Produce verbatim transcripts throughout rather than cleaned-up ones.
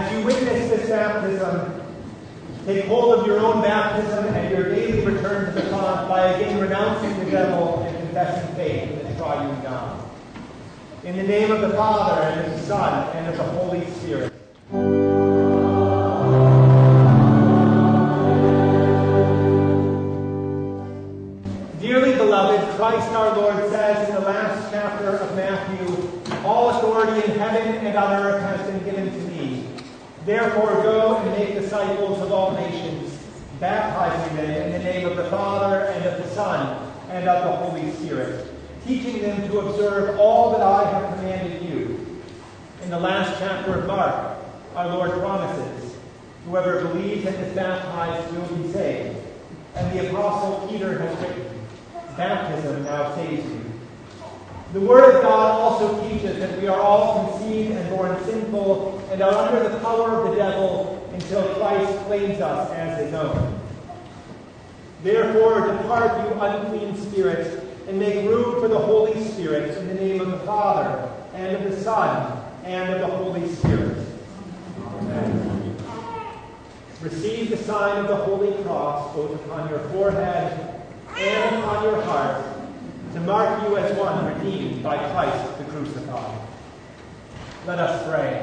As you witness this baptism, take hold of your own baptism and your daily return to the font by again renouncing the devil and confessing faith in the triune God. In the name of the Father, and of the Son, and of the Holy Spirit. Dearly beloved, Christ our Lord says in the last chapter of Matthew, "All authority in heaven and on earth has been given to me. Therefore go and make disciples of all nations, baptizing them in the name of the Father, and of the Son, and of the Holy Spirit, teaching them to observe all that I have commanded you." In the last chapter of Mark, our Lord promises, "Whoever believes and is baptized will be saved." And the Apostle Peter has written, "Baptism now saves you." The Word of God also teaches that we are all conceived and born sinful and are under the power of the devil until Christ claims us as his own. Therefore, depart, you unclean spirits, and make room for the Holy Spirit in the name of the Father, and of the Son, and of the Holy Spirit. Amen. Receive the sign of the Holy Cross both upon your forehead and upon your heart, to mark you as one redeemed by Christ the crucified. Let us pray.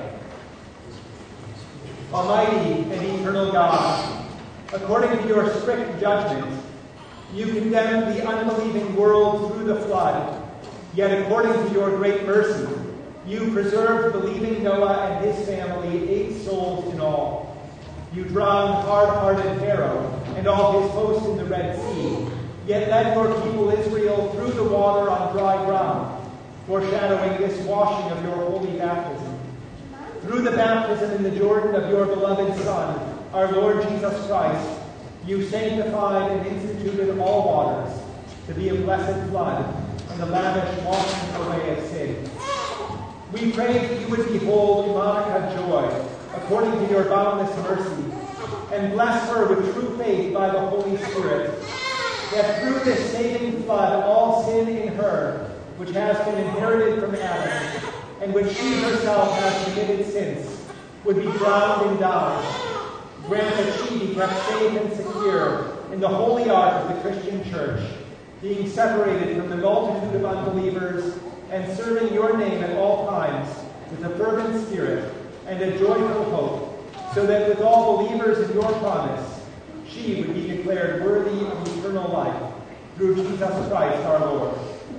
Almighty and eternal God, according to your strict judgment, you condemned the unbelieving world through the flood, yet according to your great mercy, you preserved believing Noah and his family, eight souls in all. You drowned hard-hearted Pharaoh and all his host in the Red Sea, yet led your people Israel through the water on dry ground, foreshadowing this washing of your holy baptism. Through the baptism in the Jordan of your beloved Son, our Lord Jesus Christ, you sanctified and instituted all waters to be a blessed flood and a lavish washing away of sin. We pray that you would behold Monica Joy according to your boundless mercy, and bless her with true faith by the Holy Spirit, that through this saving flood all sin in her, which has been inherited from Adam, and which she herself has committed since, would be drowned and die. Grant that she be kept safe and secure in the holy ark of the Christian Church, being separated from the multitude of unbelievers and serving your name at all times with a fervent spirit and a joyful hope, so that with all believers in your promise, she would be declared worthy of eternal life, through Jesus Christ our Lord.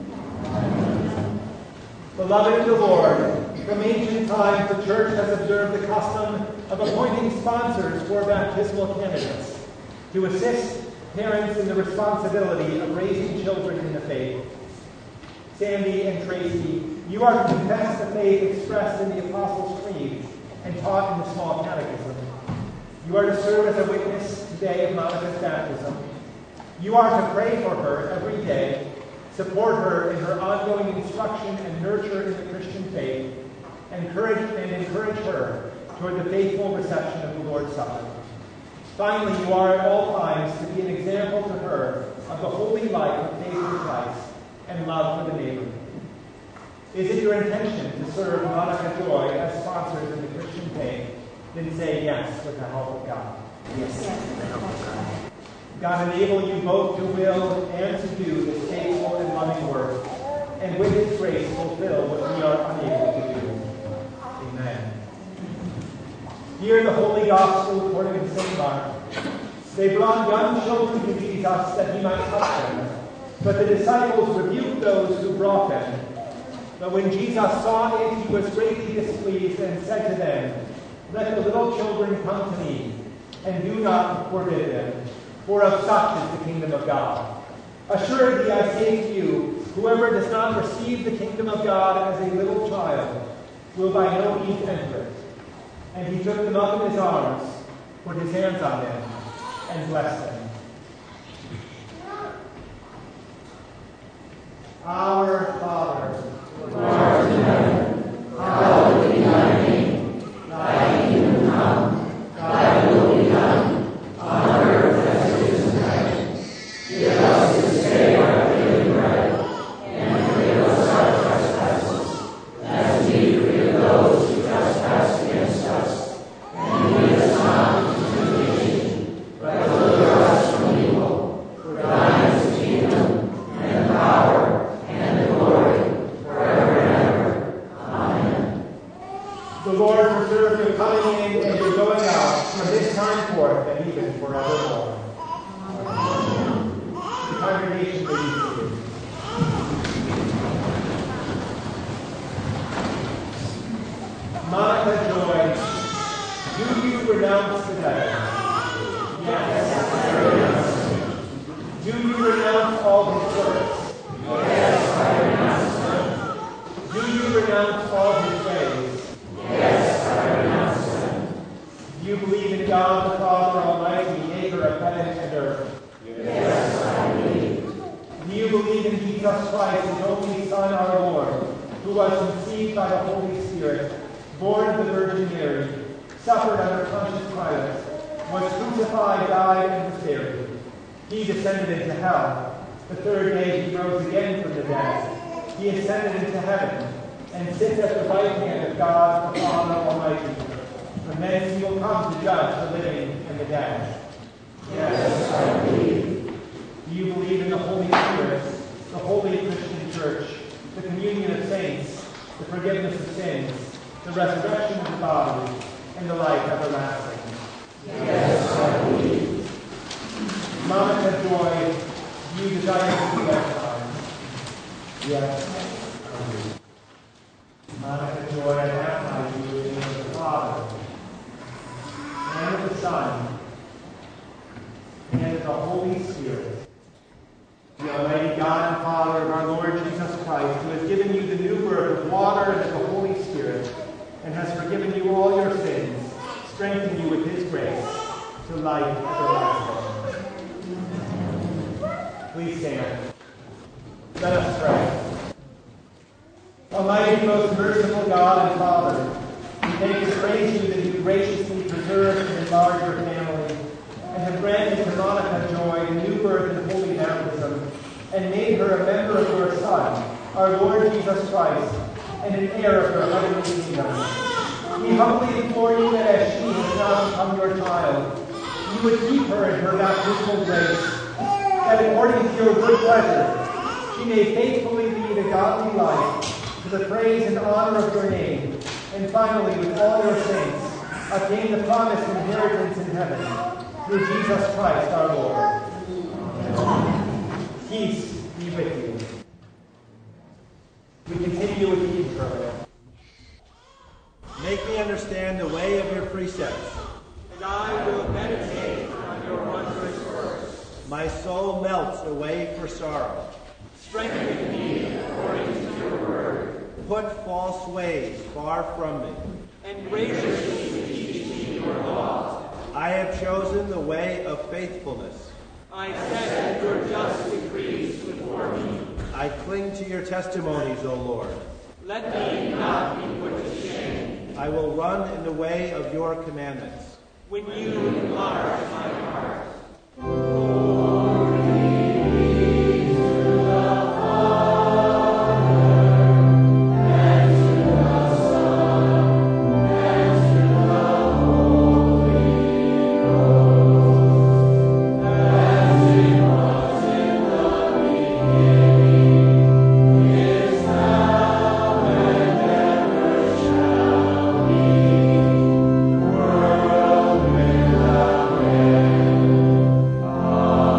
Amen. Beloved in the Lord, from ancient times the Church has observed the custom of appointing sponsors for baptismal candidates to assist parents in the responsibility of raising children in the faith. Sandy and Tracy, you are to confess the faith expressed in the Apostles' Creed and taught in the Small Catechism. You are to serve as a witness today of Monica's baptism. You are to pray for her every day, support her in her ongoing instruction and nurture in the Christian faith, encourage and encourage her toward the faithful reception of the Lord's Supper. Finally, you are at all times to be an example to her of the holy life of faith in Christ and love for the neighbor. Is it your intention to serve Monica Joy as sponsors in the Christian faith? Then say yes with the help of God. Yes. Yes. God enable you both to will and to do this faithful and loving work, and with his grace fulfill what we are unable to do. Amen. Hear the Holy Gospel according to Saint Mark. They brought young children to Jesus that he might touch them, but the disciples rebuked those who brought them. But when Jesus saw it, he was greatly displeased and said to them, "Let the little children come to me, and do not forbid them, for of such is the kingdom of God. Assuredly, I say to you, whoever does not receive the kingdom of God as a little child will by no means enter it." And he took them up in his arms, put his hands on them, and blessed them. Our Father, who art in heaven, hallowed be thy name. Thy kingdom come, thy will be done, on earth as it is in heaven. Give us this day our daily bread, and forgive us our trespasses, as we forgive those who trespass against us. henceforth and even forevermore. The congregation may be seated. Monica Joy, do you renounce the devil? Yes. Do you renounce all his works? Yes, I renounce them. Do you renounce all his ways? Yes, I renounce them. Do you believe in God the Father Almighty, maker of heaven and earth? Yes, I believe. Do you believe in Jesus Christ, his only Son, our Lord, who was conceived by the Holy Spirit, born of the Virgin Mary, suffered under Pontius Pilate, was crucified, died, and was buried? He descended into hell. The third day he rose again from the dead. He ascended into heaven and sits at the right hand of God the Father Almighty. From thence he will come to judge the living and the dead. Yes, I believe. Do you believe in the Holy Spirit, the holy Christian Church, the communion of saints, the forgiveness of sins, the resurrection of the body, and the life everlasting? Yes, I believe. Monica Joy, do you desire to be baptized? Yes. Monica Joy, I baptize you in the name of the Father, and of the Son, and of the Holy Spirit. The Almighty God and Father of our Lord Jesus Christ, who has given you the new birth of water and of the Holy Spirit, and has forgiven you all your sins, strengthen you with his grace to life everlasting. Please stand. Let us pray. Almighty, most merciful God and Father, we thank and praise you that you graciously preserved and enlarged your family, and have granted to Monica Joy the new birth and holy baptism, and made her a member of your Son, our Lord Jesus Christ, and an heir of your heavenly kingdom. We humbly implore you that as she has now become your child, you would keep her in her baptismal grace, that according to your good pleasure, she may faithfully lead a godly life to the praise and honor of your name, and finally, with all your saints, attain the promised inheritance in heaven, through Jesus Christ our Lord. Amen. Peace be with you. We continue with the intro. Make me understand the way of your precepts, And I will meditate on your wondrous works. My soul melts away for sorrow. Strengthen me according to your word, Put false ways far from me. and graciously teach me your laws. I have chosen the way of faithfulness. I set your just decrees before me. I cling to your testimonies, O Lord. Let me not be put to shame. I will run in the way of your commandments. When you enlarge my heart. Amen.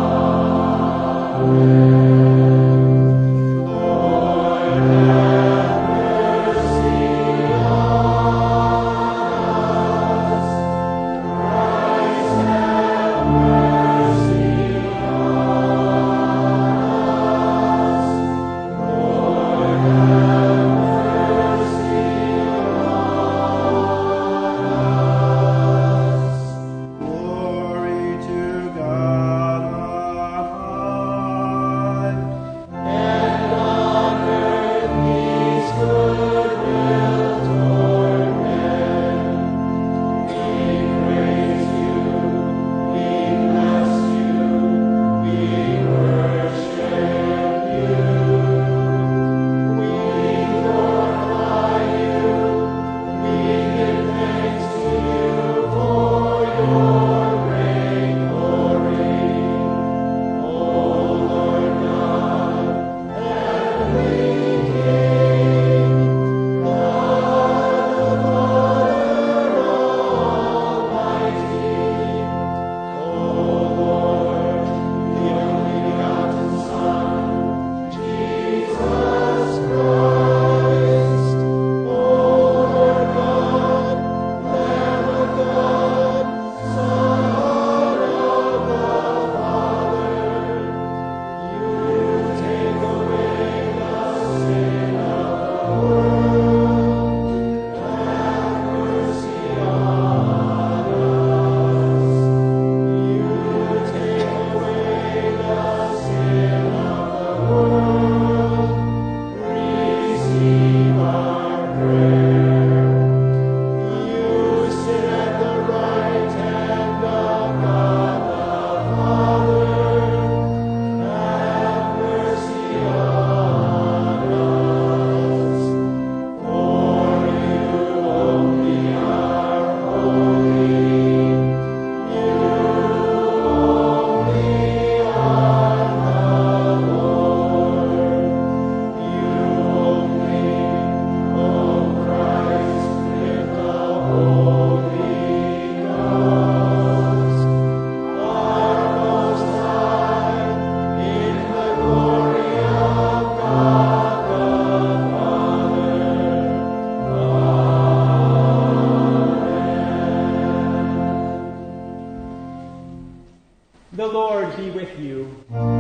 The Lord be with you.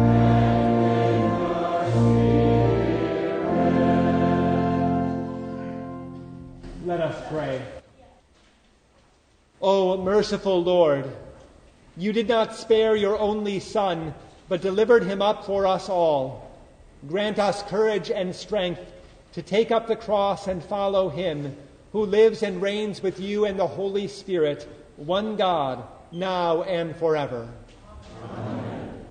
Let us pray. O merciful Lord, you did not spare your only Son, but delivered him up for us all. Grant us courage and strength to take up the cross and follow him, who lives and reigns with you and the Holy Spirit, one God, now and forever. Amen.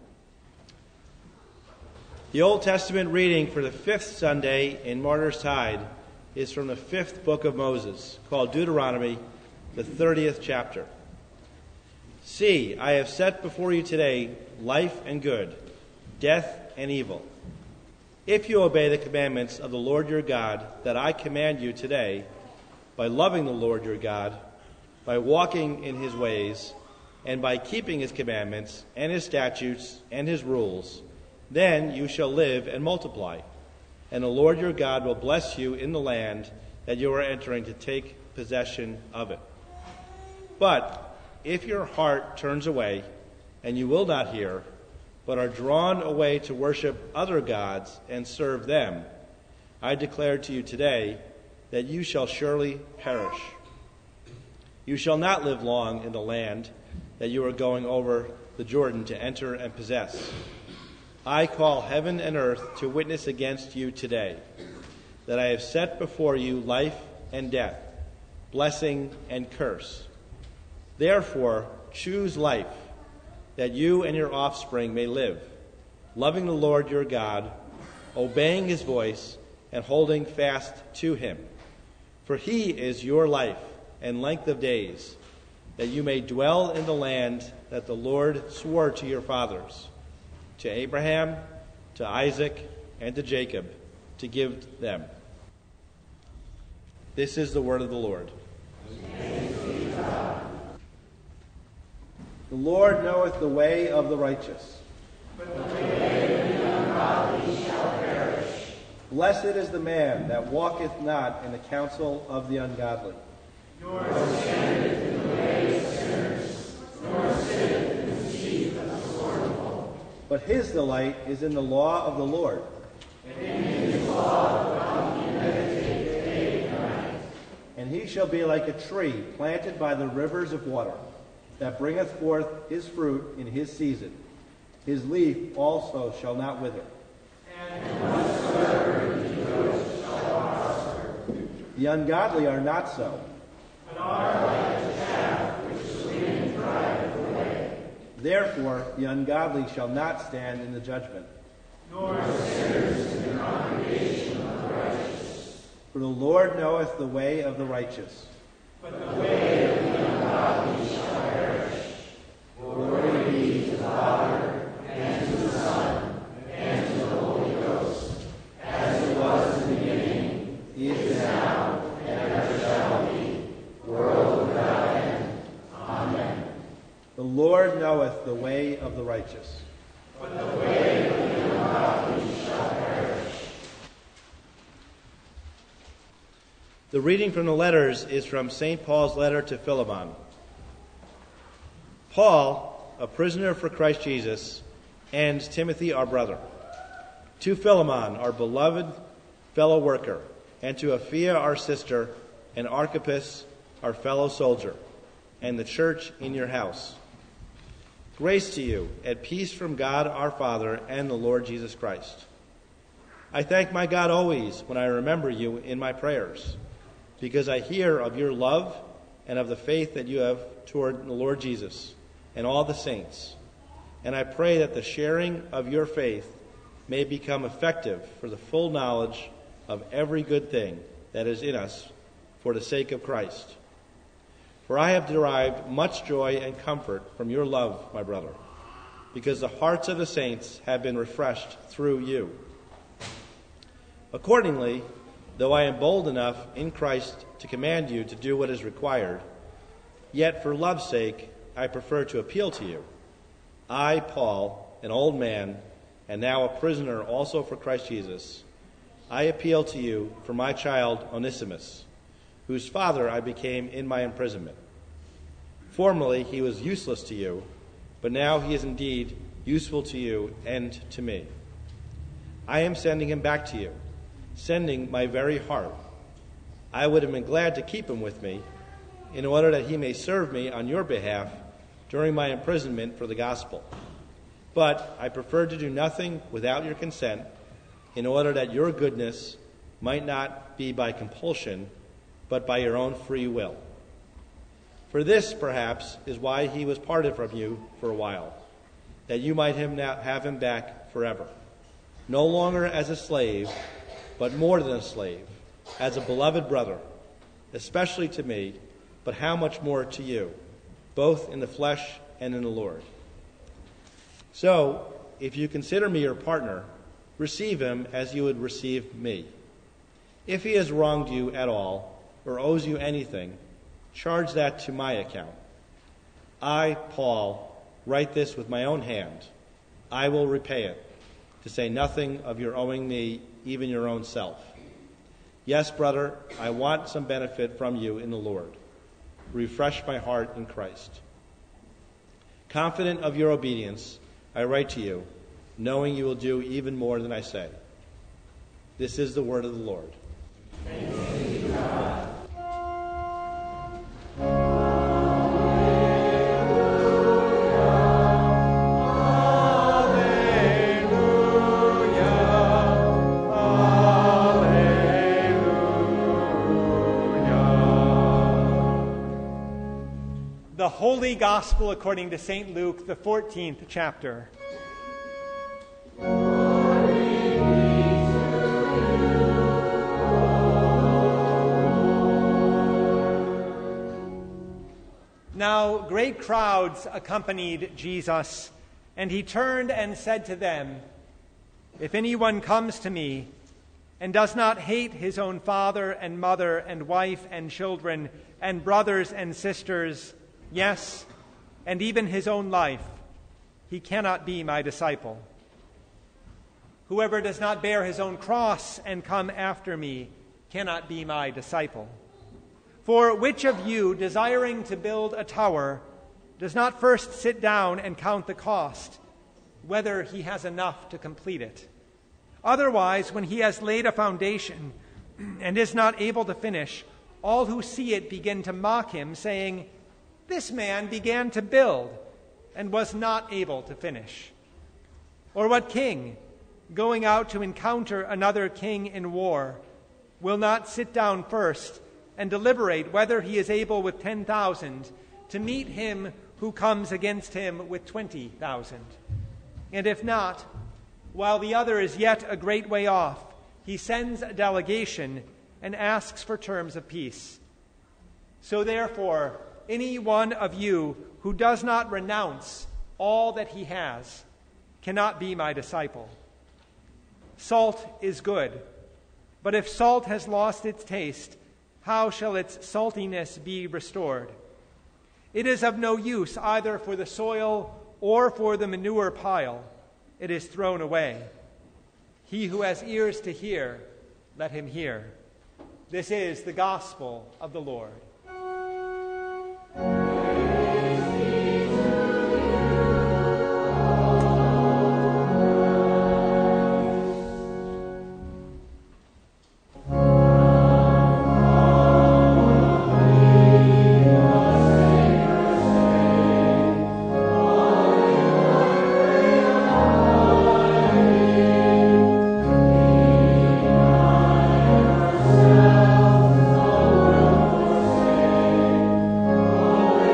The Old Testament reading for the fifth Sunday in Martyr's Tide is from the fifth book of Moses, called Deuteronomy, the thirtieth chapter. See, I have set before you today life and good, death and evil. If you obey the commandments of the Lord your God that I command you today, by loving the Lord your God, by walking in his ways, and by keeping his commandments and his statutes and his rules, then you shall live and multiply, and the Lord your God will bless you in the land that you are entering to take possession of it. But if your heart turns away, and you will not hear, but are drawn away to worship other gods and serve them, I declare to you today that you shall surely perish. You shall not live long in the land that you are going over the Jordan to enter and possess. I call heaven and earth to witness against you today, that I have set before you life and death, blessing and curse. Therefore, choose life, that you and your offspring may live, loving the Lord your God, obeying his voice, and holding fast to him. For he is your life and length of days, that you may dwell in the land that the Lord swore to your fathers, to Abraham, to Isaac, and to Jacob, to give them. This is the word of the Lord. The Lord knoweth the way of the righteous, but the way of the ungodly shall perish. Blessed is the man that walketh not in the counsel of the ungodly, nor standeth in the way of sinners, nor sitteth in the seat of the scornful. But his delight is in the law of the Lord, and in his law doth he meditate day and night. And he shall be like a tree planted by the rivers of water, that bringeth forth his fruit in his season. His leaf also shall not wither. And whatsoever he doeth shall prosper. The ungodly are not so, but are like the chaff which the wind driveth away. Therefore the ungodly shall not stand in the judgment, Nor sinners in the congregation of the righteous. For the Lord knoweth the way of the righteous, but the way of the ungodly shall perish. Glory be to the Father, and to the Son, and to the Holy Ghost, as it was in the beginning, is now, and ever shall be, world without end. Amen. The Lord knoweth the way of the righteous, but the way of the ungodly shall perish. The reading from the letters is from Saint Paul's letter to Philemon. Paul, a prisoner for Christ Jesus, and Timothy, our brother, to Philemon, our beloved fellow worker, and to Apphia, our sister, and Archippus, our fellow soldier, and the church in your house. Grace to you, and peace from God our Father and the Lord Jesus Christ. I thank my God always when I remember you in my prayers, because I hear of your love and of the faith that you have toward the Lord Jesus and all the saints. And I pray that the sharing of your faith may become effective for the full knowledge of every good thing that is in us for the sake of Christ. For I have derived much joy and comfort from your love, my brother, because the hearts of the saints have been refreshed through you. Accordingly, though I am bold enough in Christ to command you to do what is required, yet for love's sake I prefer to appeal to you. I, Paul, an old man, and now a prisoner also for Christ Jesus, I appeal to you for my child Onesimus, whose father I became in my imprisonment. Formerly he was useless to you, but now he is indeed useful to you and to me. I am sending him back to you, sending my very heart. I would have been glad to keep him with me, in order that he may serve me on your behalf during my imprisonment for the gospel. But I preferred to do nothing without your consent, in order that your goodness might not be by compulsion, but by your own free will. For this, perhaps, is why he was parted from you for a while, that you might have him back forever, no longer as a slave, but more than a slave, as a beloved brother, especially to me, but how much more to you, both in the flesh and in the Lord. So, if you consider me your partner, receive him as you would receive me. If he has wronged you at all, or owes you anything, charge that to my account. I, Paul, write this with my own hand. I will repay it, to say nothing of your owing me even your own self. Yes, brother, I want some benefit from you in the Lord. Refresh my heart in Christ. Confident of your obedience, I write to you, knowing you will do even more than I say. This is the word of the Lord. Thanks be to God. The Holy Gospel according to Saint Luke, the fourteenth chapter. Now great crowds accompanied Jesus, and he turned and said to them, "If anyone comes to me and does not hate his own father and mother and wife and children and brothers and sisters, yes, and even his own life, he cannot be my disciple. Whoever does not bear his own cross and come after me cannot be my disciple. For which of you, desiring to build a tower, does not first sit down and count the cost, whether he has enough to complete it? Otherwise, when he has laid a foundation and is not able to finish, all who see it begin to mock him, saying, 'This man began to build and was not able to finish.' Or what king, going out to encounter another king in war, will not sit down first and deliberate whether he is able with ten thousand to meet him who comes against him with twenty thousand? And if not, while the other is yet a great way off, he sends a delegation and asks for terms of peace. So therefore, any one of you who does not renounce all that he has cannot be my disciple. Salt is good, but if salt has lost its taste, how shall its saltiness be restored? It is of no use either for the soil or for the manure pile. It is thrown away. He who has ears to hear, let him hear." This is the gospel of the Lord. Amen.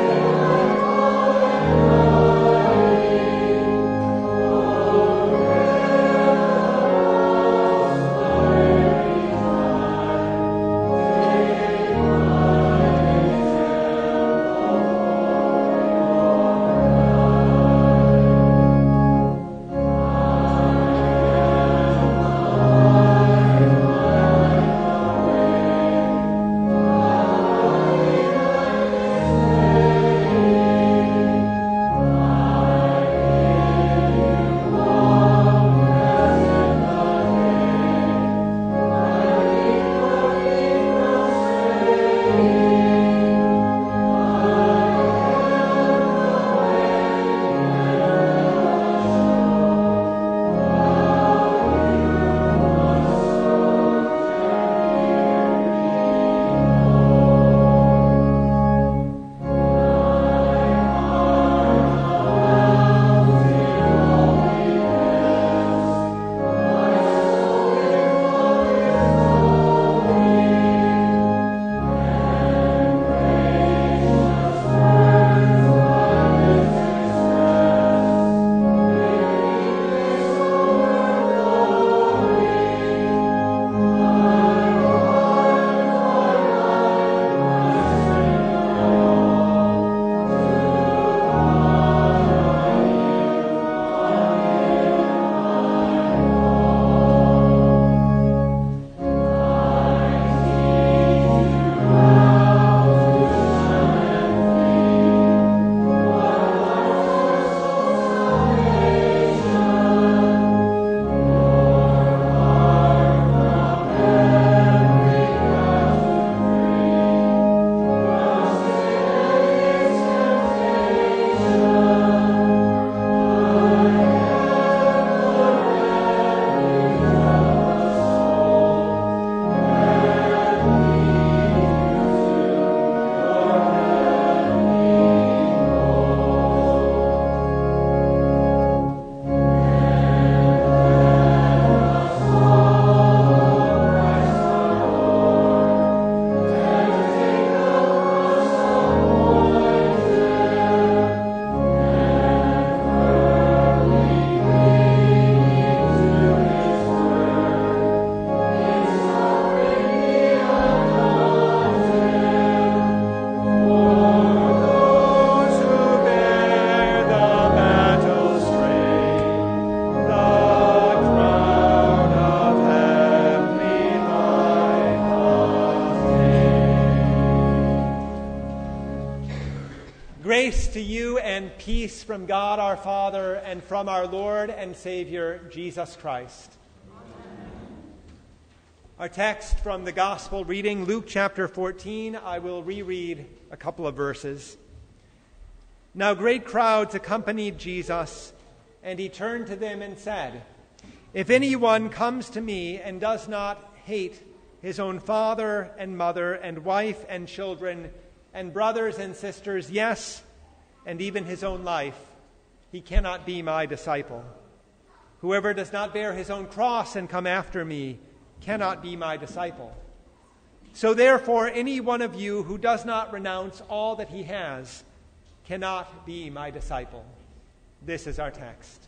to you and peace from God our Father and from our Lord and Savior, Jesus Christ. Amen. Our text from the Gospel reading, Luke chapter fourteen. I will reread a couple of verses. Now great crowds accompanied Jesus, and he turned to them and said, "If anyone comes to me and does not hate his own father and mother and wife and children and brothers and sisters, yes, and even his own life, he cannot be my disciple. Whoever does not bear his own cross and come after me cannot be my disciple. So therefore, any one of you who does not renounce all that he has cannot be my disciple." This is our text.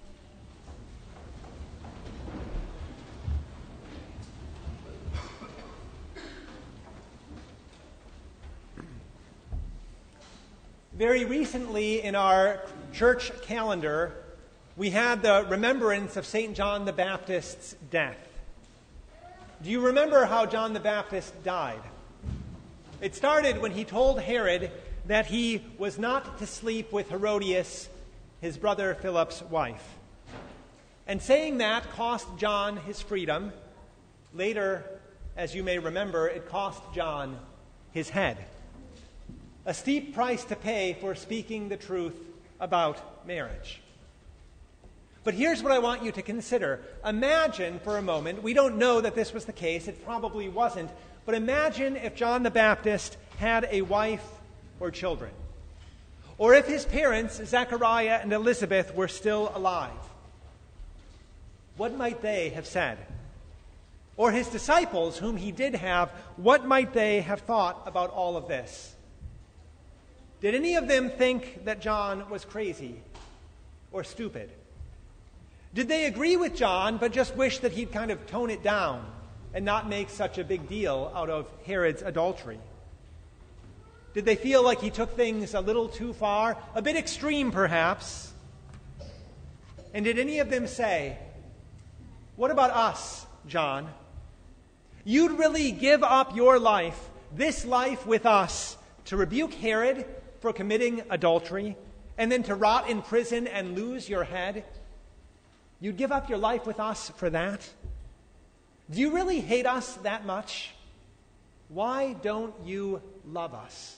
Very recently in our church calendar, we had the remembrance of Saint John the Baptist's death. Do you remember how John the Baptist died? It started when he told Herod that he was not to sleep with Herodias, his brother Philip's wife. And saying that cost John his freedom. Later, as you may remember, it cost John his head. A steep price to pay for speaking the truth about marriage. But here's what I want you to consider. Imagine for a moment, we don't know that this was the case, it probably wasn't, but imagine if John the Baptist had a wife or children. Or if his parents, Zechariah and Elizabeth, were still alive. What might they have said? Or his disciples, whom he did have, what might they have thought about all of this? Did any of them think that John was crazy or stupid? Did they agree with John but just wish that he'd kind of tone it down and not make such a big deal out of Herod's adultery? Did they feel like he took things a little too far, a bit extreme perhaps? And did any of them say, "What about us, John? You'd really give up your life, this life with us, to rebuke Herod for committing adultery, and then to rot in prison and lose your head? You'd give up your life with us for that? Do you really hate us that much? Why don't you love us?"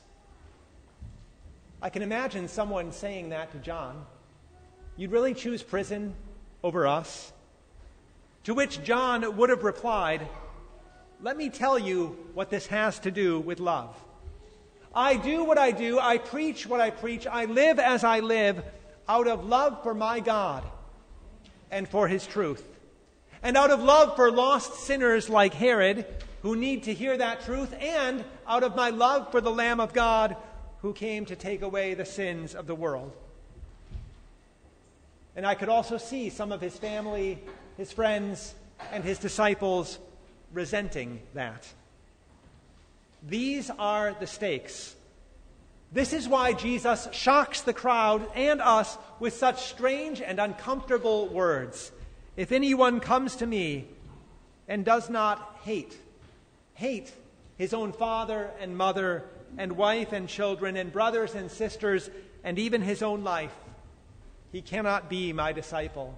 I can imagine someone saying that to John. "You'd really choose prison over us?" To which John would have replied, "Let me tell you what this has to do with love. I do what I do, I preach what I preach, I live as I live out of love for my God and for his truth, and out of love for lost sinners like Herod who need to hear that truth, and out of my love for the Lamb of God who came to take away the sins of the world." And I could also see some of his family, his friends, and his disciples resenting that. These are the stakes. This is why Jesus shocks the crowd and us with such strange and uncomfortable words. "If anyone comes to me and does not hate, hate his own father and mother and wife and children and brothers and sisters and even his own life, he cannot be my disciple."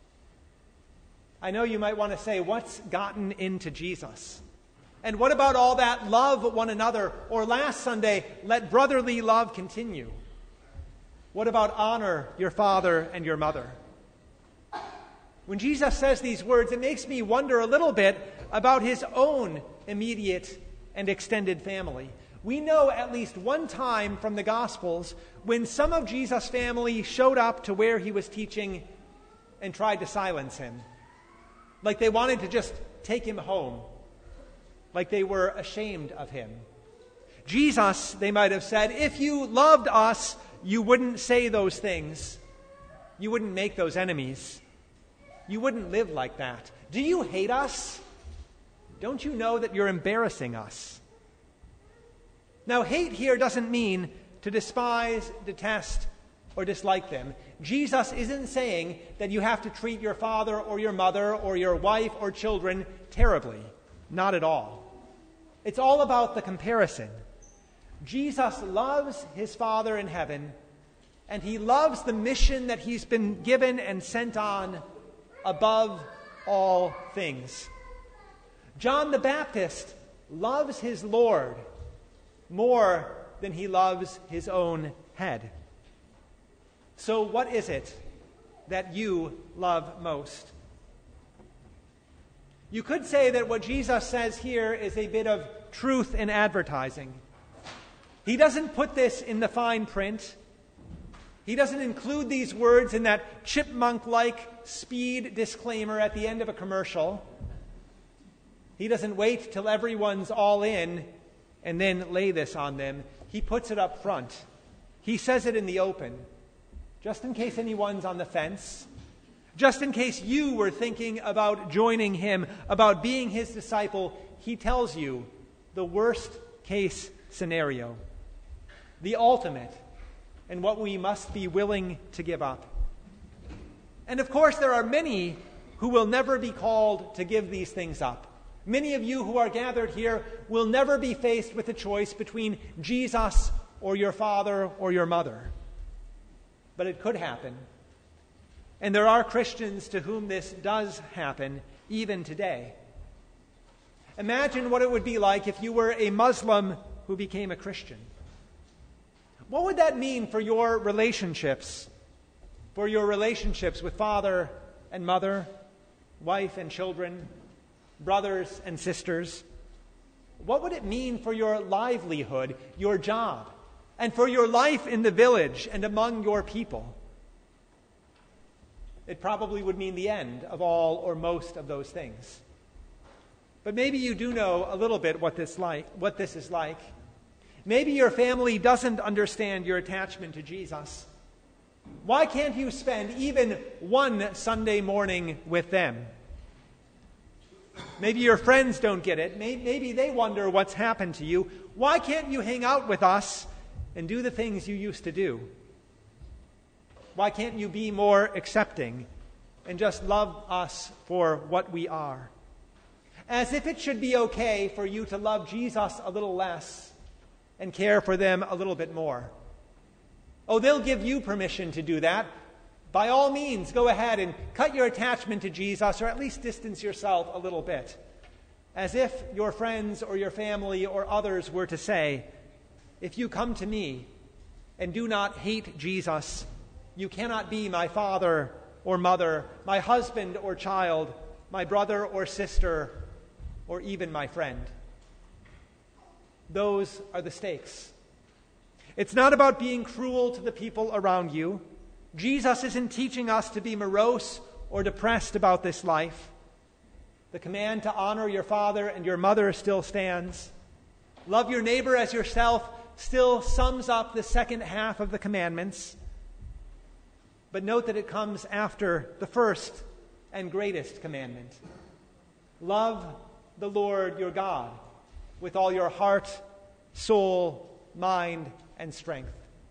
I know you might want to say, what's gotten into Jesus? And what about all that love one another? Or last Sunday, let brotherly love continue. What about honor your father and your mother? When Jesus says these words, it makes me wonder a little bit about his own immediate and extended family. We know at least one time from the Gospels when some of Jesus' family showed up to where he was teaching and tried to silence him. Like they wanted to just take him home. Like they were ashamed of him. Jesus, they might have said, if you loved us, you wouldn't say those things. You wouldn't make those enemies. You wouldn't live like that. Do you hate us? Don't you know that you're embarrassing us? Now, hate here doesn't mean to despise, detest, or dislike them. Jesus isn't saying that you have to treat your father or your mother or your wife or children terribly. Not at all. It's all about the comparison. Jesus loves his Father in heaven, and he loves the mission that he's been given and sent on above all things. John the Baptist loves his Lord more than he loves his own head. So what is it that you love most? You could say that what Jesus says here is a bit of truth in advertising. He doesn't put this in the fine print. He doesn't include these words in that chipmunk-like speed disclaimer at the end of a commercial. He doesn't wait till everyone's all in and then lay this on them. He puts it up front. He says it in the open, just in case anyone's on the fence, just in case you were thinking about joining him, about being his disciple. He tells you the worst case scenario, the ultimate, and what we must be willing to give up. And of course, there are many who will never be called to give these things up. Many of you who are gathered here will never be faced with a choice between Jesus or your father or your mother. But it could happen. And there are Christians to whom this does happen even today. Imagine what it would be like if you were a Muslim who became a Christian. What would that mean for your relationships? For your relationships with father and mother, wife and children, brothers and sisters? What would it mean for your livelihood, your job, and for your life in the village and among your people? It probably would mean the end of all or most of those things. But maybe you do know a little bit what this like, what this is like. Maybe your family doesn't understand your attachment to Jesus. Why can't you spend even one Sunday morning with them? Maybe your friends don't get it. Maybe they wonder what's happened to you. Why can't you hang out with us and do the things you used to do? Why can't you be more accepting and just love us for what we are? As if it should be okay for you to love Jesus a little less and care for them a little bit more. Oh, they'll give you permission to do that. By all means, go ahead and cut your attachment to Jesus, or at least distance yourself a little bit. As if your friends or your family or others were to say, if you come to me and do not hate Jesus, you cannot be my father or mother, my husband or child, my brother or sister, or even my friend. Those are the stakes. It's not about being cruel to the people around you. Jesus isn't teaching us to be morose or depressed about this life. The command to honor your father and your mother still stands. Love your neighbor as yourself still sums up the second half of the commandments. But note that it comes after the first and greatest commandment. Love the Lord your God with all your heart, soul, mind, and strength.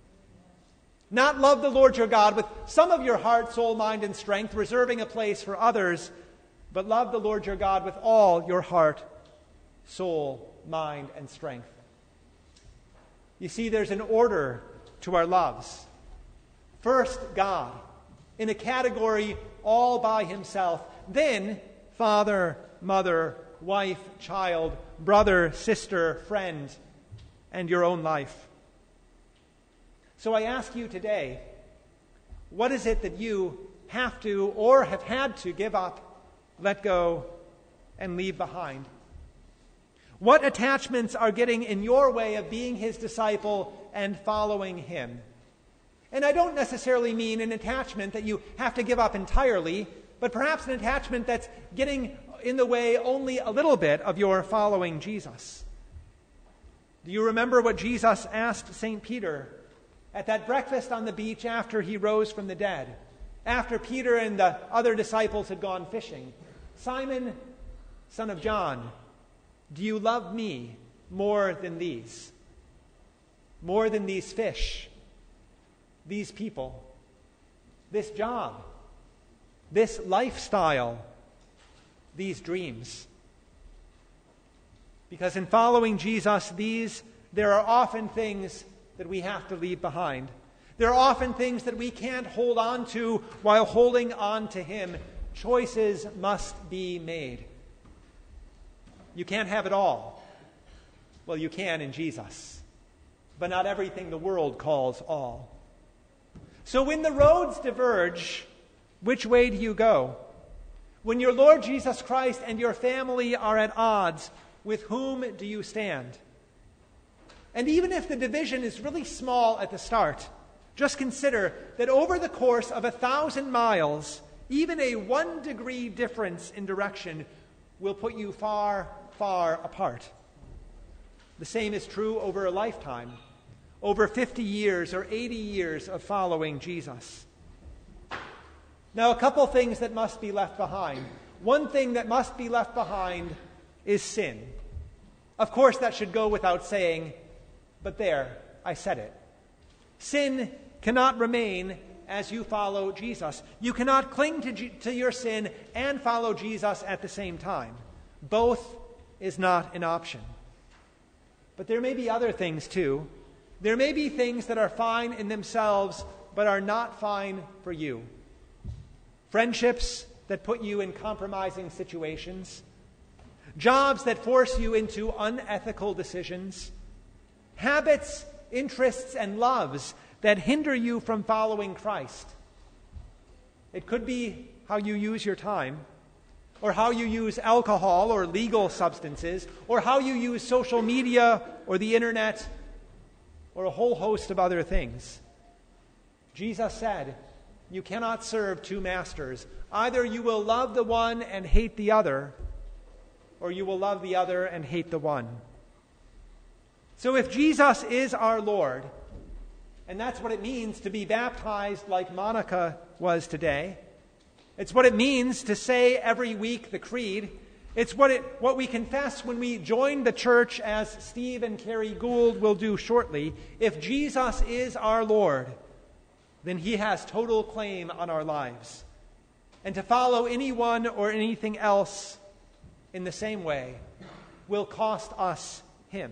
Not love the Lord your God with some of your heart, soul, mind, and strength, reserving a place for others, but love the Lord your God with all your heart, soul, mind, and strength. You see, there's an order to our loves. First, God, in a category all by himself. Then, father, mother, wife, child, brother, sister, friend, and your own life. So I ask you today, what is it that you have to or have had to give up, let go, and leave behind? What attachments are getting in your way of being his disciple and following him? And I don't necessarily mean an attachment that you have to give up entirely, but perhaps an attachment that's getting in the way only a little bit of your following Jesus. Do you remember what Jesus asked Saint Peter at that breakfast on the beach after he rose from the dead, after Peter and the other disciples had gone fishing? Simon, son of John, do you love me more than these? More than these fish, these people, this job, this lifestyle, these dreams? Because in following Jesus, these there are often things that we have to leave behind. There are often things that we can't hold on to while holding on to him. Choices must be made. You can't have it all. Well, you can in Jesus, but not everything the world calls all. So when the roads diverge, which way do you go? When your Lord Jesus Christ and your family are at odds, with whom do you stand? And even if the division is really small at the start, just consider that over the course of a thousand miles, even a one degree difference in direction will put you far, far apart. The same is true over a lifetime, over fifty years or eighty years of following Jesus. Now, a couple things that must be left behind. One thing that must be left behind is sin. Of course, that should go without saying, but there, I said it. Sin cannot remain as you follow Jesus. You cannot cling to, G- to your sin and follow Jesus at the same time. Both is not an option. But there may be other things too. There may be things that are fine in themselves, but are not fine for you. Friendships that put you in compromising situations. Jobs that force you into unethical decisions. Habits, interests, and loves that hinder you from following Christ. It could be how you use your time, or how you use alcohol or legal substances, or how you use social media or the internet, or a whole host of other things. Jesus said, you cannot serve two masters. Either you will love the one and hate the other, or you will love the other and hate the one. So if Jesus is our Lord, and that's what it means to be baptized like Monica was today, it's what it means to say every week the creed, it's what it what we confess when we join the church, as Steve and Carrie Gould will do shortly. If Jesus is our Lord, then he has total claim on our lives. And to follow anyone or anything else in the same way will cost us him.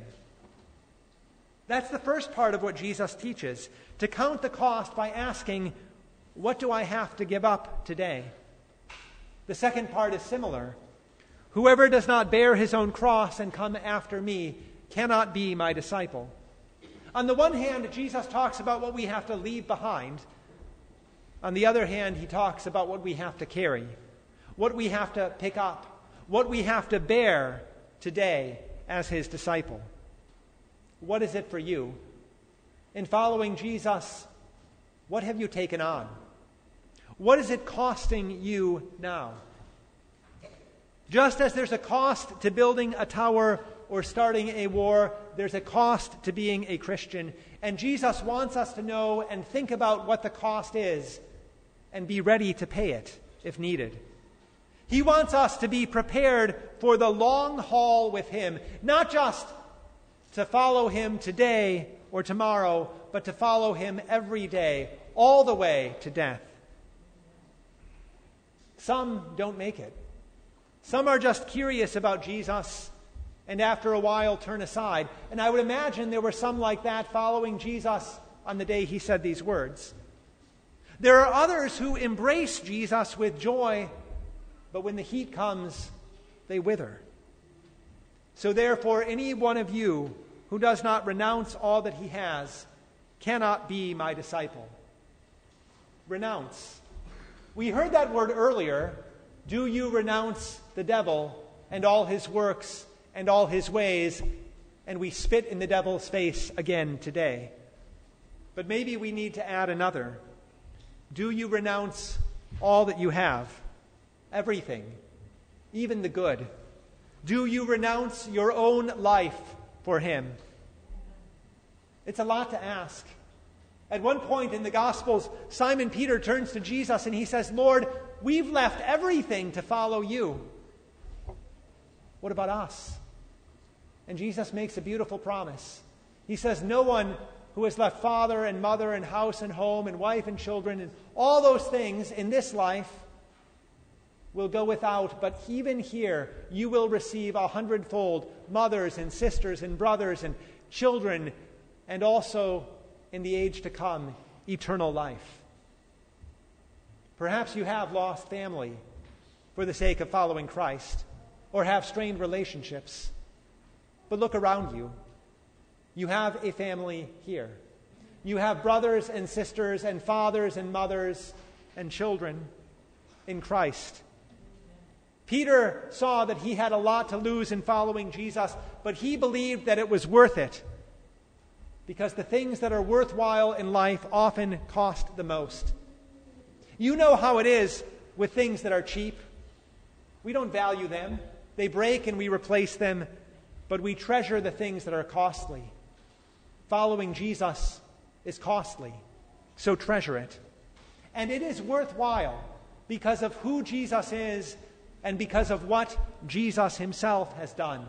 That's the first part of what Jesus teaches, to count the cost by asking, what do I have to give up today? The second part is similar. Whoever does not bear his own cross and come after me cannot be my disciple. On the one hand, Jesus talks about what we have to leave behind. On the other hand, he talks about what we have to carry, what we have to pick up, what we have to bear today as his disciple. What is it for you? In following Jesus, what have you taken on? What is it costing you now? Just as there's a cost to building a tower or starting a war, there's a cost to being a Christian. And Jesus wants us to know and think about what the cost is and be ready to pay it if needed. He wants us to be prepared for the long haul with him, not just to follow him today or tomorrow, but to follow him every day, all the way to death. Some don't make it. Some are just curious about Jesus and after a while turn aside. And I would imagine there were some like that following Jesus on the day he said these words. There are others who embrace Jesus with joy, but when the heat comes, they wither. So therefore, any one of you who does not renounce all that he has cannot be my disciple. Renounce. We heard that word earlier. Do you renounce the devil and all his works and all his ways? And we spit in the devil's face again today. But maybe we need to add another. Do you renounce all that you have? Everything, even the good. Do you renounce your own life for him? It's a lot to ask. At one point in the Gospels, Simon Peter turns to Jesus and he says, Lord, we've left everything to follow you. What about us? And Jesus makes a beautiful promise. He says, no one who has left father and mother and house and home and wife and children and all those things in this life will go without, but even here you will receive a hundredfold, mothers and sisters and brothers and children, and also in the age to come, eternal life. Perhaps you have lost family for the sake of following Christ, or have strained relationships. But look around you. You have a family here. You have brothers and sisters and fathers and mothers and children in Christ. Peter saw that he had a lot to lose in following Jesus, but he believed that it was worth it, because the things that are worthwhile in life often cost the most. You know how it is with things that are cheap. We don't value them. They break and we replace them, but we treasure the things that are costly. Following Jesus is costly, so treasure it. And it is worthwhile because of who Jesus is and because of what Jesus himself has done.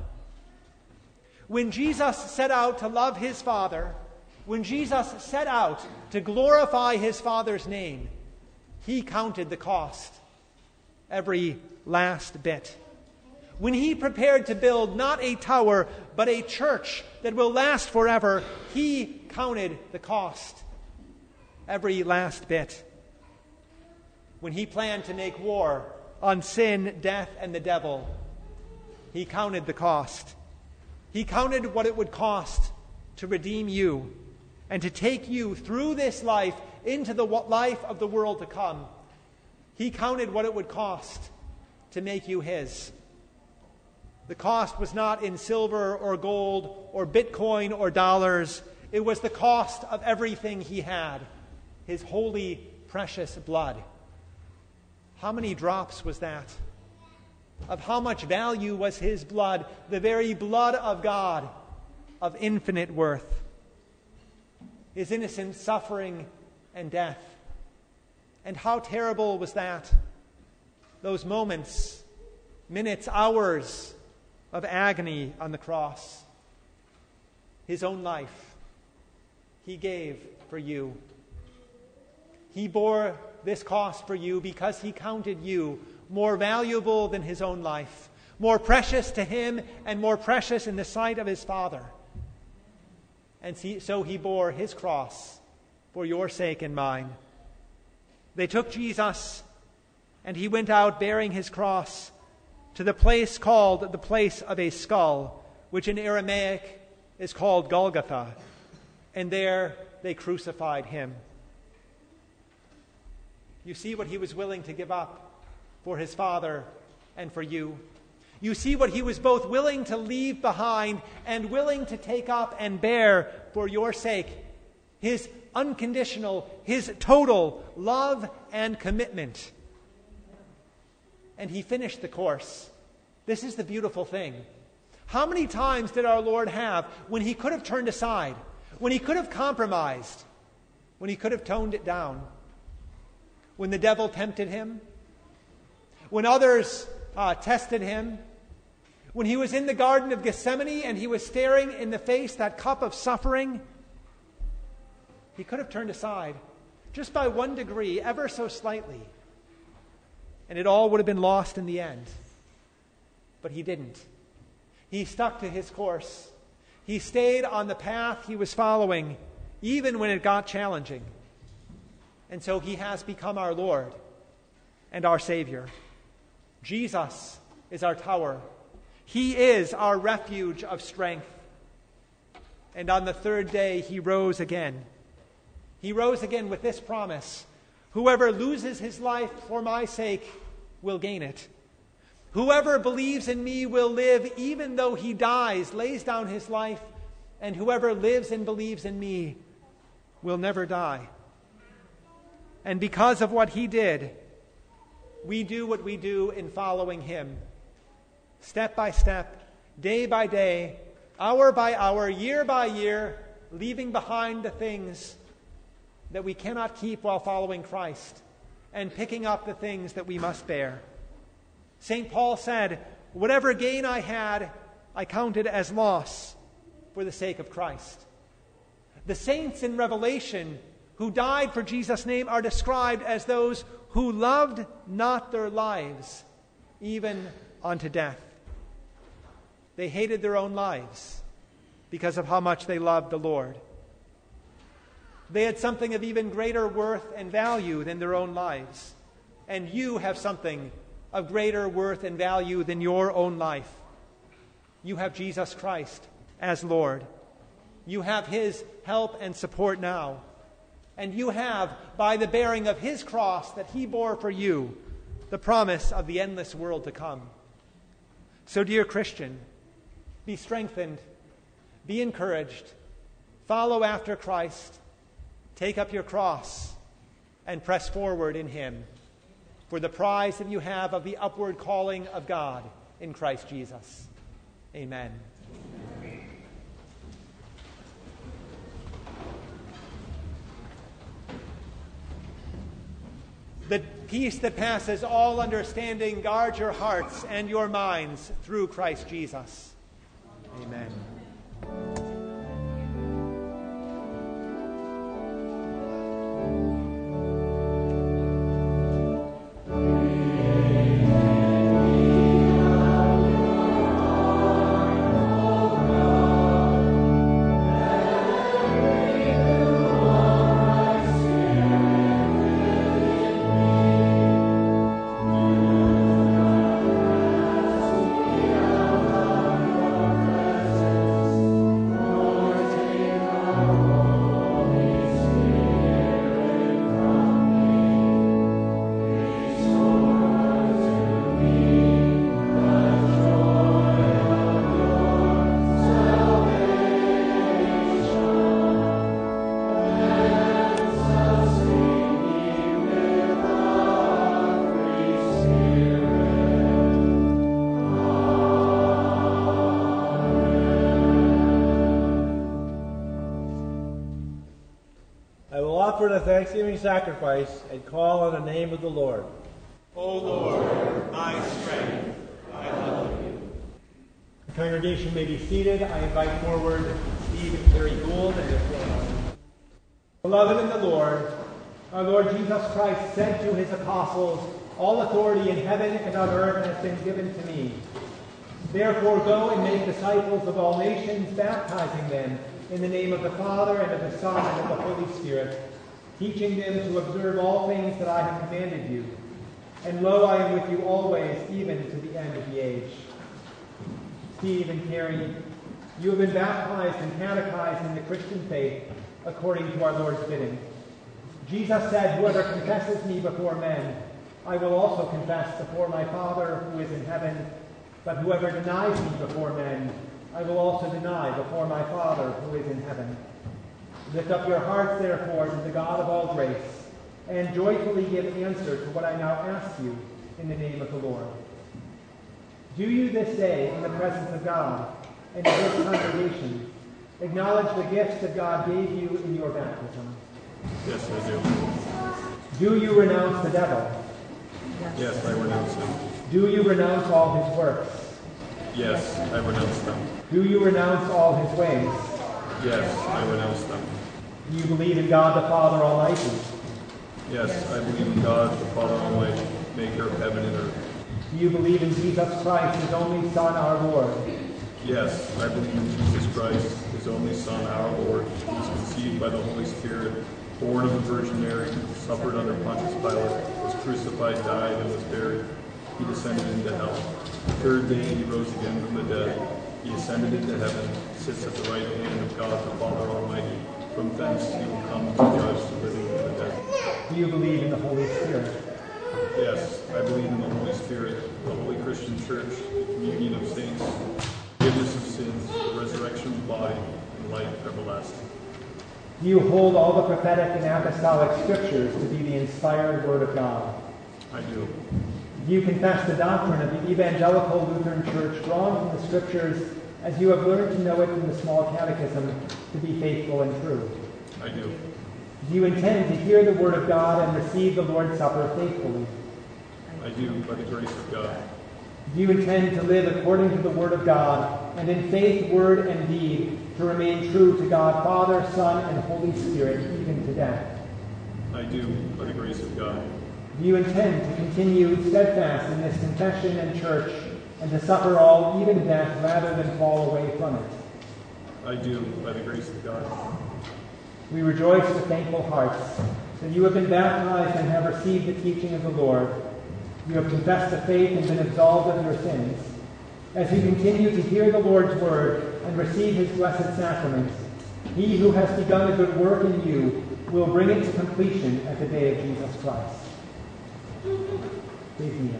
When Jesus set out to love his Father, when Jesus set out to glorify his Father's name, he counted the cost, every last bit. When he prepared to build not a tower, but a church that will last forever, he counted the cost, every last bit. When he planned to make war on sin, death, and the devil, he counted the cost. He counted what it would cost to redeem you and to take you through this life into the life of the world to come. He counted what it would cost to make you his. The cost was not in silver or gold or Bitcoin or dollars. It was the cost of everything he had, his holy, precious blood. How many drops was that? Of how much value was his blood, the very blood of God, of infinite worth? His innocent suffering and death. And how terrible was that? Those moments, minutes, hours of agony on the cross. His own life he gave for you. He bore this cost for you because he counted you more valuable than his own life, more precious to him and more precious in the sight of his Father. And so he bore his cross for your sake and mine. They took Jesus, and he went out bearing his cross to the place called the place of a skull, which in Aramaic is called Golgotha. And there they crucified him. You see what he was willing to give up for his Father and for you. You see what he was both willing to leave behind and willing to take up and bear for your sake. His unconditional, his total love and commitment. And he finished the course. This is the beautiful thing. How many times did our Lord have when he could have turned aside, when he could have compromised, when he could have toned it down? When the devil tempted him, when others uh, tested him, when he was in the Garden of Gethsemane and he was staring in the face that cup of suffering, he could have turned aside just by one degree, ever so slightly, and it all would have been lost in the end. But he didn't. He stuck to his course. He stayed on the path he was following, even when it got challenging. And so he has become our Lord and our Savior. Jesus is our tower. He is our refuge of strength. And on the third day, he rose again. He rose again with this promise: whoever loses his life for my sake will gain it. Whoever believes in me will live even though he dies, lays down his life, and whoever lives and believes in me will never die. And because of what he did, we do what we do in following him. Step by step, day by day, hour by hour, year by year, leaving behind the things that we cannot keep while following Christ, and picking up the things that we must bear. Saint Paul said, whatever gain I had, I counted as loss for the sake of Christ. The saints in Revelation who died for Jesus' name are described as those who loved not their lives, even unto death. They hated their own lives because of how much they loved the Lord. They had something of even greater worth and value than their own lives. And you have something of greater worth and value than your own life. You have Jesus Christ as Lord. You have his help and support now. And you have, by the bearing of his cross that he bore for you, the promise of the endless world to come. So, dear Christian, be strengthened, be encouraged, follow after Christ, take up your cross, and press forward in him for the prize that you have of the upward calling of God in Christ Jesus. Amen. The peace that passes all understanding guard your hearts and your minds through Christ Jesus. Amen. Offer the thanksgiving sacrifice and call on the name of the Lord. O Lord, my strength, I love you. The congregation may be seated. I invite forward Steve and Carrie Gould and their family. Beloved in the Lord, our Lord Jesus Christ said to his apostles, "All authority in heaven and on earth has been given to me. Therefore go and make disciples of all nations, baptizing them in the name of the Father and of the Son and of the Holy Spirit, teaching them to observe all things that I have commanded you. And lo, I am with you always, even to the end of the age." Steve and Carrie, you have been baptized and catechized in the Christian faith according to our Lord's bidding. Jesus said, "Whoever confesses me before men, I will also confess before my Father who is in heaven. But whoever denies me before men, I will also deny before my Father who is in heaven." Lift up your hearts, therefore, to the God of all grace, and joyfully give answer to what I now ask you in the name of the Lord. Do you this day, in the presence of God and in this congregation, acknowledge the gifts that God gave you in your baptism? Yes, I do. Do you renounce the devil? Yes, I renounce him. Do you renounce all his works? Yes, I renounce them. Do you renounce all his ways? Yes, I renounce them. Do you believe in God the Father Almighty? Yes, I believe in God the Father Almighty, maker of heaven and earth. Do you believe in Jesus Christ, his only Son, our Lord? Yes, I believe in Jesus Christ, his only Son, our Lord, who was conceived by the Holy Spirit, born of the Virgin Mary, suffered under Pontius Pilate, was crucified, died, and was buried. He descended into hell. The third day he rose again from the dead. He ascended into heaven, sits at the right hand of God the Father Almighty. From thence he will come to judge the living and the dead. Do you believe in the Holy Spirit? Yes, I believe in the Holy Spirit, the Holy Christian Church, the communion of saints, forgiveness of sins, the resurrection of the body, and life everlasting. Do you hold all the prophetic and apostolic scriptures to be the inspired Word of God? I do. Do you confess the doctrine of the Evangelical Lutheran Church drawn from the Scriptures as you have learned to know it from the small catechism to be faithful and true? I do. Do you intend to hear the Word of God and receive the Lord's Supper faithfully? I do, by the grace of God. Do you intend to live according to the Word of God and in faith, word, and deed to remain true to God, Father, Son, and Holy Spirit, even to death? I do, by the grace of God. Do you intend to continue steadfast in this confession and church and to suffer all, even death, rather than fall away from it? I do, by the grace of God. We rejoice with thankful hearts that you have been baptized and have received the teaching of the Lord. You have confessed the faith and been absolved of your sins. As you continue to hear the Lord's word and receive his blessed sacraments, he who has begun a good work in you will bring it to completion at the day of Jesus Christ. Please kneel.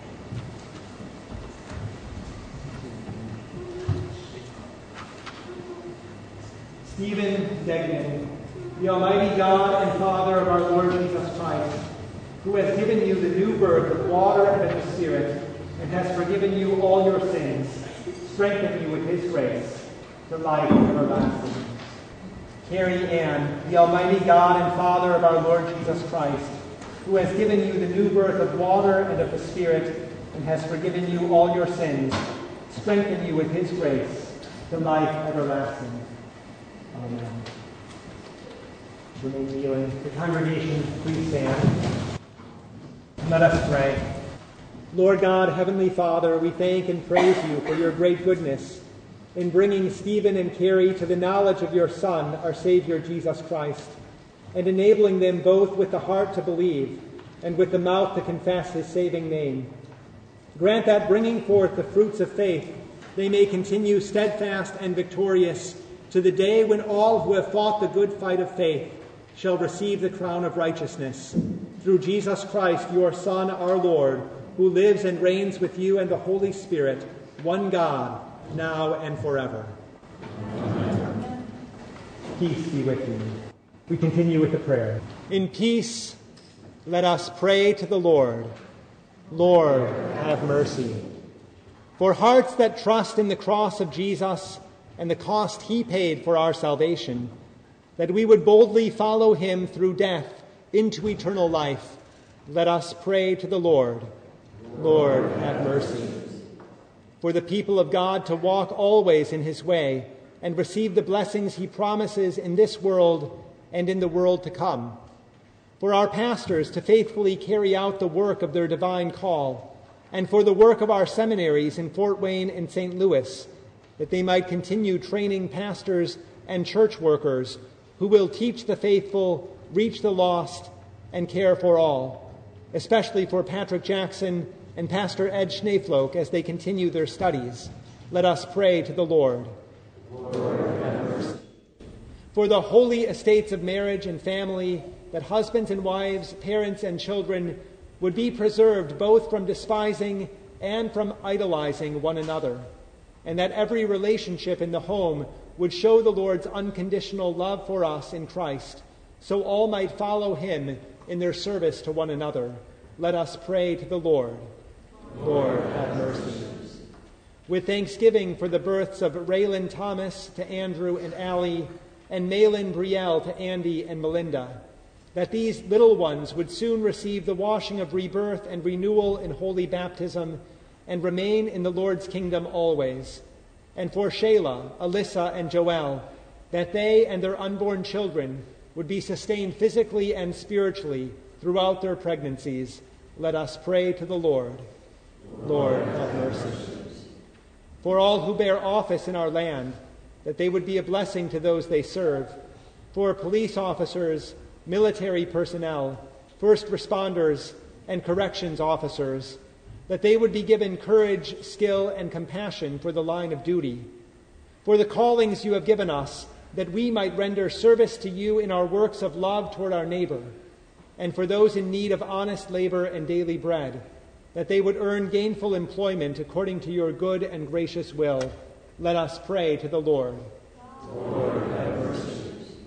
Stephen Degnan, the Almighty God and Father of our Lord Jesus Christ, who has given you the new birth of water and of the Spirit, and has forgiven you all your sins, strengthen you with his grace to life everlasting. Carrie Ann, the Almighty God and Father of our Lord Jesus Christ, who has given you the new birth of water and of the Spirit, and has forgiven you all your sins, strengthen you with his grace to life everlasting. Amen. Remain kneeling. The congregation, please stand. Let us pray. Lord God, Heavenly Father, we thank and praise you for your great goodness in bringing Stephen and Carrie to the knowledge of your Son, our Savior, Jesus Christ, and enabling them both with the heart to believe and with the mouth to confess his saving name. Grant that bringing forth the fruits of faith, they may continue steadfast and victorious to the day when all who have fought the good fight of faith shall receive the crown of righteousness. Through Jesus Christ, your Son, our Lord, who lives and reigns with you and the Holy Spirit, one God, now and forever. Amen. Peace be with you. We continue with the prayer. In peace, let us pray to the Lord. Lord, have mercy. For hearts that trust in the cross of Jesus and the cost he paid for our salvation, that we would boldly follow him through death into eternal life, let us pray to the Lord. Lord, have mercy. For the people of God to walk always in his way and receive the blessings he promises in this world and in the world to come. For our pastors to faithfully carry out the work of their divine call, and for the work of our seminaries in Fort Wayne and Saint Louis, that they might continue training pastors and church workers who will teach the faithful, reach the lost, and care for all, especially for Patrick Jackson and Pastor Ed Schneefloke as they continue their studies. Let us pray to the Lord. Lord, have mercy. For the holy estates of marriage and family, that husbands and wives, parents and children would be preserved both from despising and from idolizing one another, and that every relationship in the home would show the Lord's unconditional love for us in Christ, so all might follow him in their service to one another. Let us pray to the Lord. Lord, have mercy. With thanksgiving for the births of Raylan Thomas to Andrew and Allie, and Malin Brielle to Andy and Melinda, that these little ones would soon receive the washing of rebirth and renewal in holy baptism, and remain in the Lord's kingdom always. And for Shayla, Alyssa, and Joelle, that they and their unborn children would be sustained physically and spiritually throughout their pregnancies. Let us pray to the Lord. Lord, have mercy. For all who bear office in our land, that they would be a blessing to those they serve. For police officers, military personnel, first responders, and corrections officers, that they would be given courage, skill, and compassion for the line of duty. For the callings you have given us, that we might render service to you in our works of love toward our neighbor, and for those in need of honest labor and daily bread, that they would earn gainful employment according to your good and gracious will. Let us pray to the Lord. Lord, have mercy.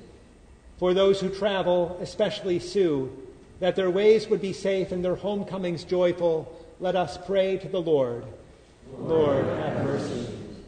For those who travel, especially Sue, that their ways would be safe and their homecomings joyful, let us pray to the Lord. Lord, have mercy.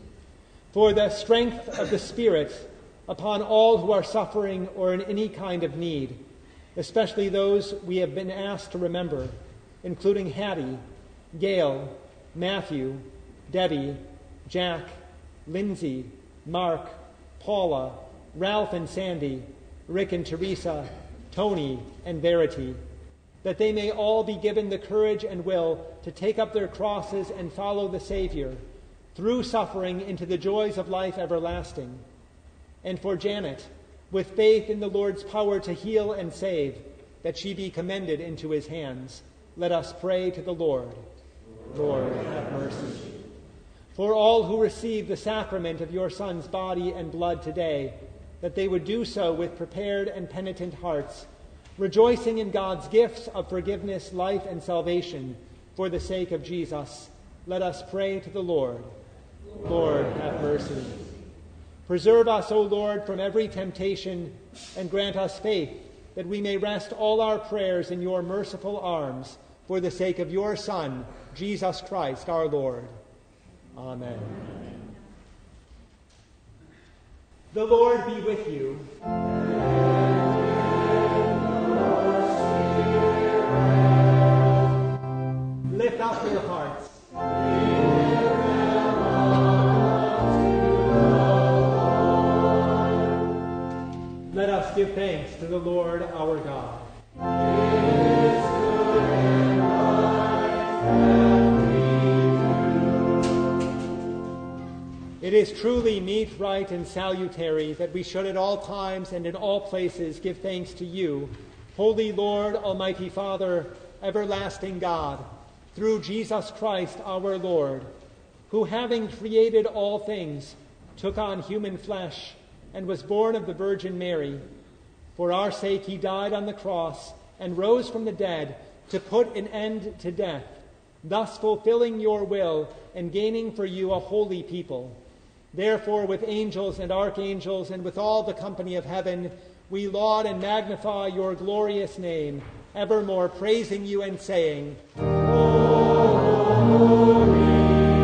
For the strength of the Spirit upon all who are suffering or in any kind of need, especially those we have been asked to remember, including Hattie, Gail, Matthew, Debbie, Jack, Lindsay, Mark, Paula, Ralph and Sandy, Rick and Teresa, Tony and Verity, that they may all be given the courage and will to take up their crosses and follow the Savior through suffering into the joys of life everlasting. And for Janet, with faith in the Lord's power to heal and save, that she be commended into his hands. Let us pray to the Lord. Lord, have mercy. For all who receive the sacrament of your Son's body and blood today, that they would do so with prepared and penitent hearts, rejoicing in God's gifts of forgiveness, life, and salvation, for the sake of Jesus, let us pray to the Lord. Lord, have mercy. Preserve us, O Lord, from every temptation, and grant us faith, that we may rest all our prayers in your merciful arms, for the sake of your Son, Jesus Christ, our Lord. Amen. The Lord be with you. Lift up your hearts. Let us give thanks to the Lord our God. It is truly meet, right, and salutary that we should at all times and in all places give thanks to you, Holy Lord, Almighty Father, everlasting God, through Jesus Christ our Lord, who, having created all things, took on human flesh and was born of the Virgin Mary. For our sake he died on the cross and rose from the dead to put an end to death, thus fulfilling your will and gaining for you a holy people. Therefore, with angels and archangels and with all the company of heaven, we laud and magnify your glorious name, evermore praising you and saying, Glory.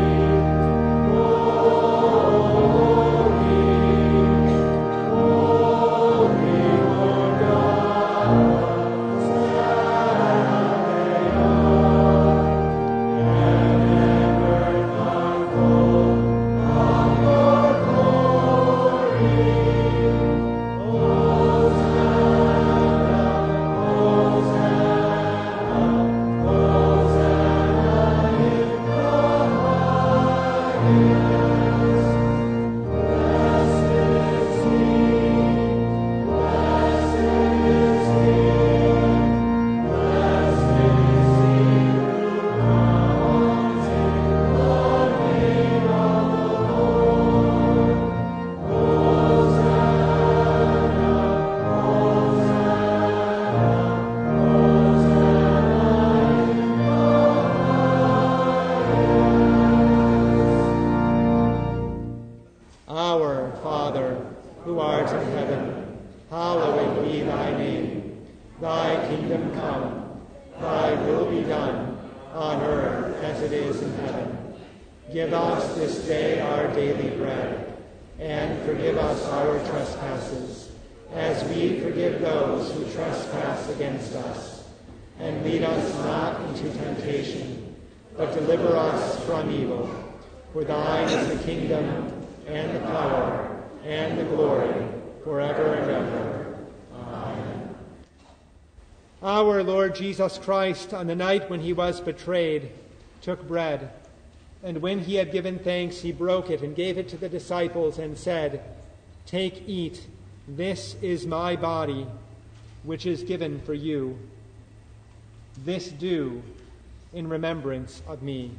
Our Lord Jesus Christ, on the night when he was betrayed, took bread, and when he had given thanks, he broke it and gave it to the disciples and said, Take, eat, this is my body, which is given for you. This do in remembrance of me.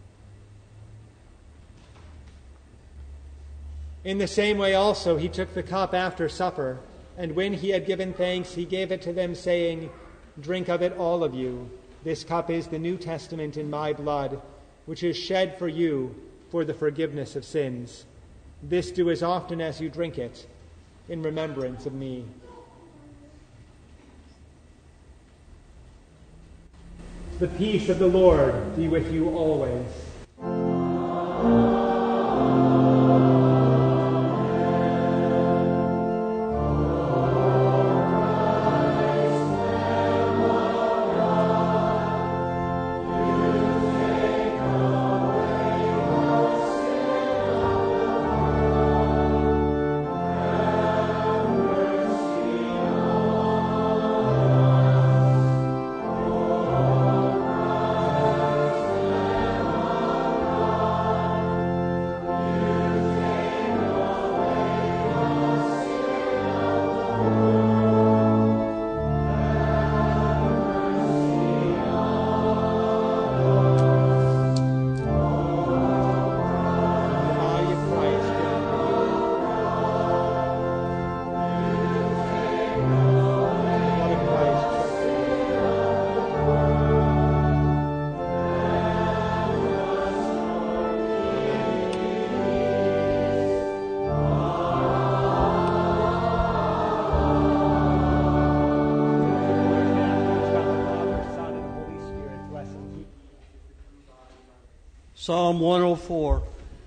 In the same way also he took the cup after supper, and when he had given thanks, he gave it to them, saying, Drink of it, all of you. This cup is the New Testament in my blood, which is shed for you for the forgiveness of sins. This do as often as you drink it, in remembrance of me. The peace of the Lord be with you always. Psalm one oh four.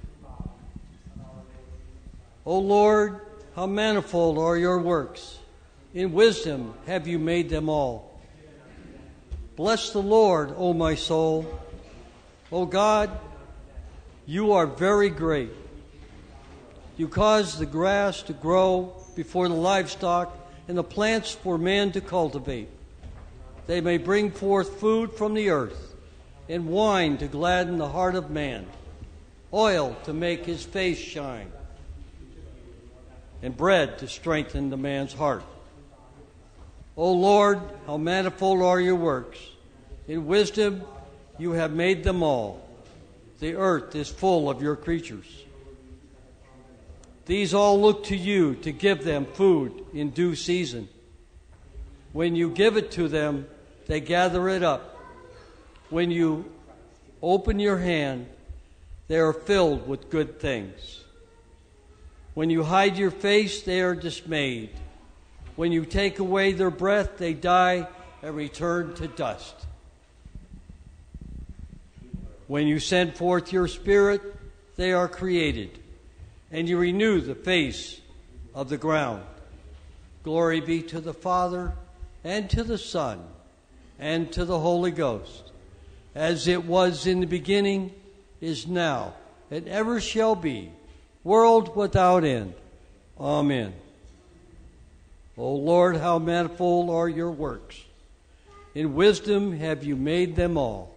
O Lord, how manifold are your works. In wisdom have you made them all. Bless the Lord, O my soul. O God, you are very great. You cause the grass to grow before the livestock and the plants for man to cultivate. They may bring forth food from the earth, and wine to gladden the heart of man, oil to make his face shine, and bread to strengthen the man's heart. O Lord, how manifold are your works. In wisdom you have made them all. The earth is full of your creatures. These all look to you to give them food in due season. When you give it to them, they gather it up. When you open your hand, they are filled with good things. When you hide your face, they are dismayed. When you take away their breath, they die and return to dust. When you send forth your Spirit, they are created, and you renew the face of the ground. Glory be to the Father, and to the Son, and to the Holy Ghost, as it was in the beginning, is now, and ever shall be, world without end. Amen. O Lord, how manifold are your works. In wisdom have you made them all.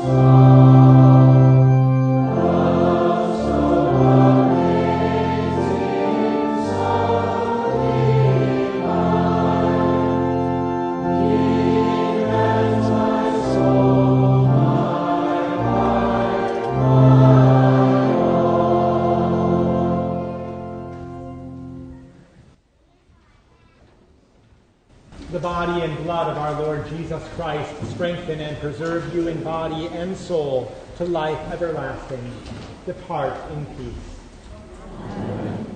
The body and blood of our Lord Jesus Christ strengthen and preserve you in body and soul to life everlasting. Depart in peace. Amen.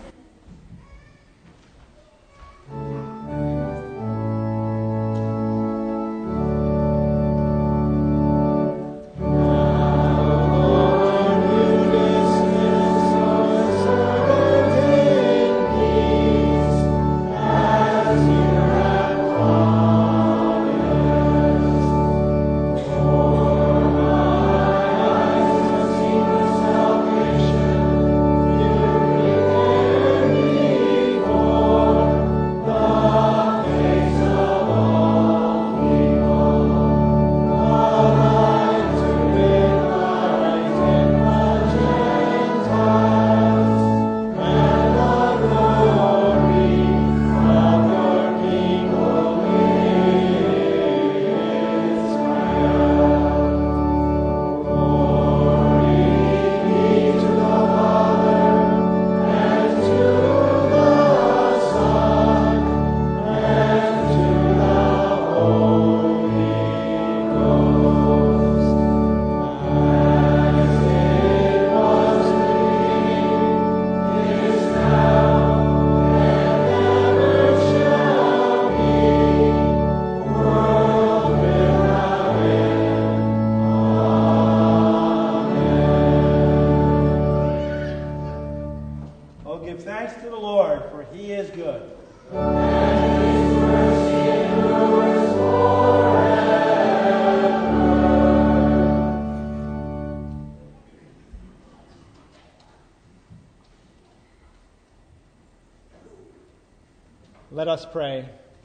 Let us pray.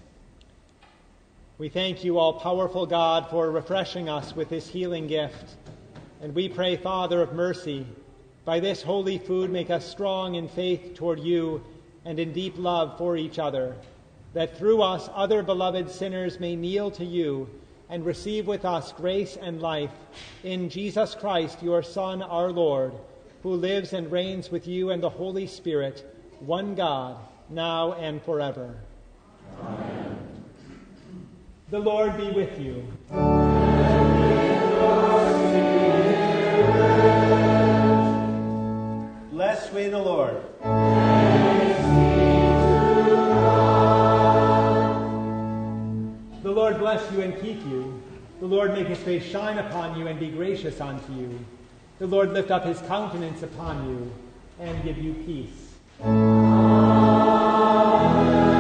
We thank you, all-powerful God, for refreshing us with this healing gift. And we pray, Father of mercy, by this holy food make us strong in faith toward you and in deep love for each other, that through us other beloved sinners may kneel to you and receive with us grace and life in Jesus Christ, your Son, our Lord, who lives and reigns with you and the Holy Spirit, one God, now and forever. Amen. The Lord be with you. Blessed be the Lord. The Lord bless you and keep you. The Lord make his face shine upon you and be gracious unto you. The Lord lift up his countenance upon you and give you peace. Amen.